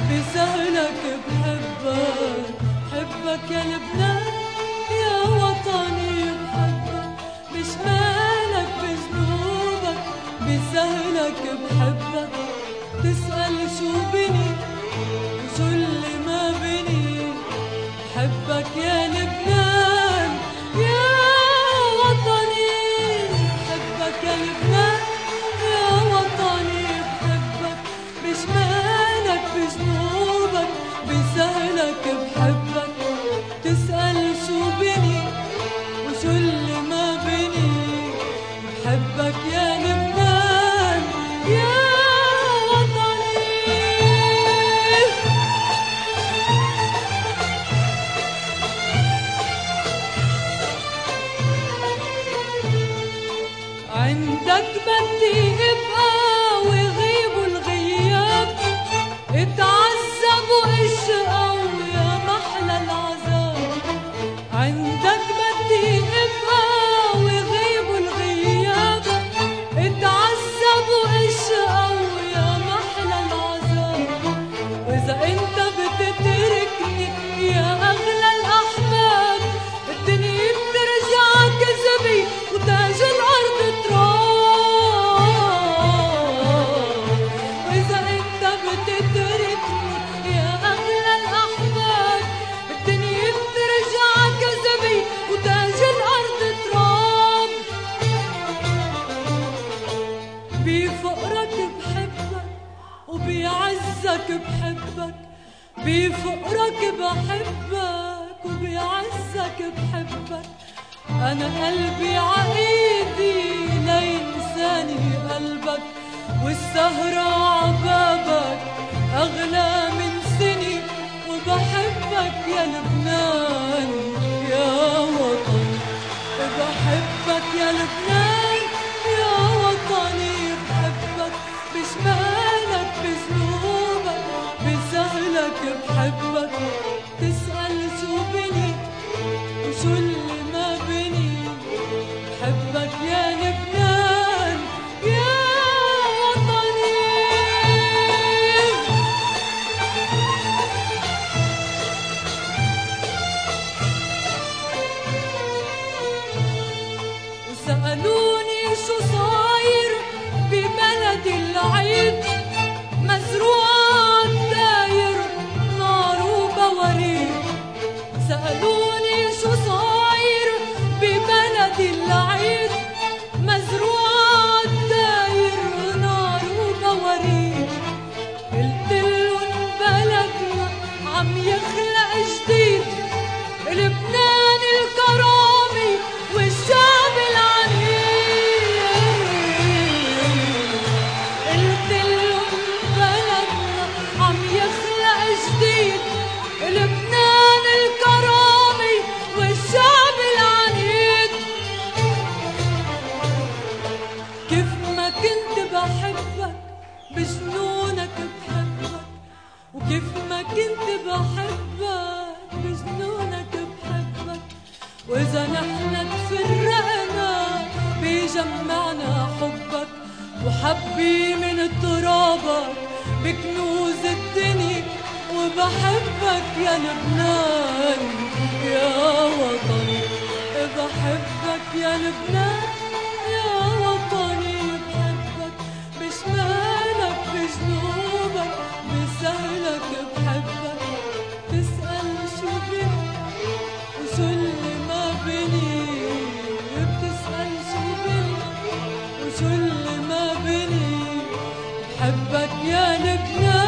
بسهلك بحبك، حبك يا لبنان يا وطني بحبك، بشمالك بجنوبك بسهلك بحبك، تسأل شو بني وشو اللي ما بني، بحبك يا لبنان يا وطني، بحبك يا لبنان يا وطني بحبك، بشمالك بجنوبك بسهلك بحبك، تسأل شو بني وشو اللي ما بني، بحبك يا لبنان يا وطني. عندك بدي ابقى ويغيبوا الغياب، اتعذب واشقى ويا محلى العذاب، عندك بدي ابقى ويغيبوا الغياب، اتعذب واشقى ويا محلى العذاب، واذا انت بتتركني يا اغلى الاحباب، الدنيا بترجع كذبي وتاج الارض تراب، واذا انت بتتركني يا اغلى الاحباب، الدنيا بترجع كذبي وتاج الارض تراب، بفقرك بحبك وبيعزك بحبك، بفقرك بحبك وبيعزك بحبك، أنا قلبي عقيدي لينساني قلبك، والسهرة عبابك أغلى من سني، وبحبك يا لبنان يا وطني، بحبك يا لبنان يا وطني بحبك، بشمالك بجنوبك بسهلك بحبك، تسأل شو بني وشو اللي ما بني، بحبك يا لبنان يا وطني. وسألوني شو صاير ببلد العيد، مزروعة الداير نار وبواريد، سألوني شو صاير ببلد العيد، مزروعة الداير نار وبواريد، قلتلن بلدنا عم يخلق جديد، لبنان الكرامي والشعب العنيد، قلتلن بلدنا عم يخلق جديد، لبنان الكرامي والشعب العنيد، كيف ما كنت بحبك بجنونك بحبك، وكيف ما كنت بحبك بجنونك بحبك، وإذا نحن تفرقنا بيجمعنا حبك، وحبي من ترابك بكنوز الدنيا، وبحبك يا لبنان يا وطني، بحبك يا لبنان يا وطني بحبك، بشمالك بجنوبك بسهلك بحبك، تسأل شو بني وشو اللي ما بني، بتسأل شو بني وشو اللي ما بني، بحبك يا لبنان.